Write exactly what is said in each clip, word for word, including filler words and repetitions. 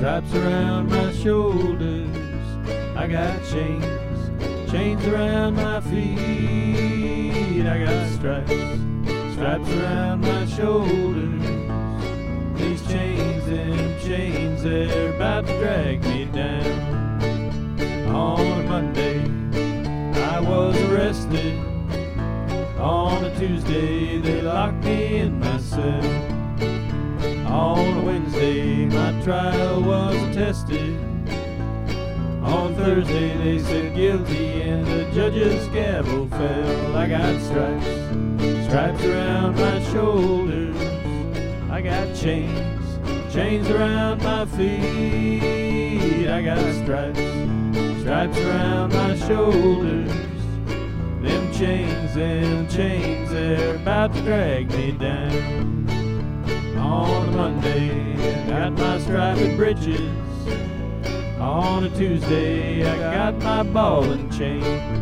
stripes around my shoulders. I got chains, chains around my feet. I got stripes, stripes around my shoulders. These chains, them chains, they're about to drag me down. On a Monday, I was arrested. On a Tuesday, they locked me in my cell. On a Wednesday, my trial was attested. On Thursday, they said guilty and the judge's gavel fell. I got stripes, stripes around my shoulders. I got chains, chains around my feet. I got stripes, stripes around my shoulders. Them chains, them chains, they're about to drag me down. On a Monday, I got my striped breeches. On a Tuesday, I got my ball and chain.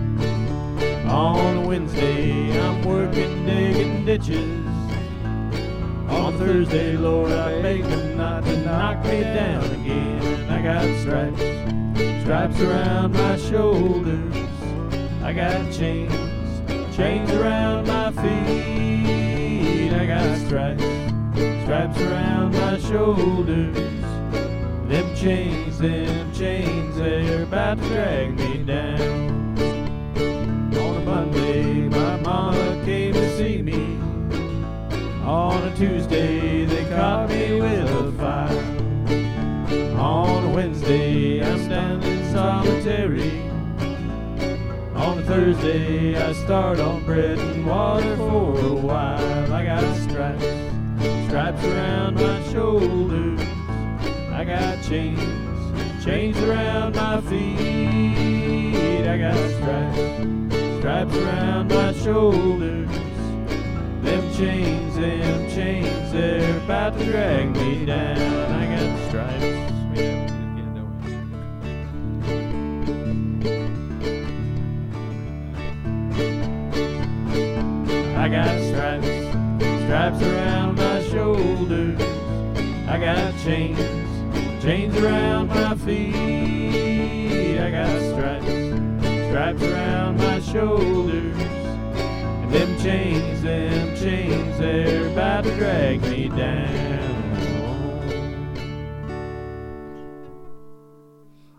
On a Wednesday, I'm working digging ditches. On Thursday, Lord, I beg them not to knock me down again. I got stripes, stripes around my shoulders. I got chains, chains around my feet. I got stripes, stripes around my shoulders. Them chains, them chains, they're about to drag me down. On a Monday, my mama came to see me. On a Tuesday, they caught me with a fire. On a Wednesday, I'm standing solitary. On a Thursday, I start on bread and water for a while. I got stripes, stripes around my shoulders. I got chains, chains around my feet. I got stripes, stripes around my shoulders. Them chains, them chains, they're about to drag me down. I got stripes. I got stripes, stripes around my shoulders. I got chains, chains around my feet. I got stripes, stripes around my shoulders. And them chains, them chains, they're about to drag me down.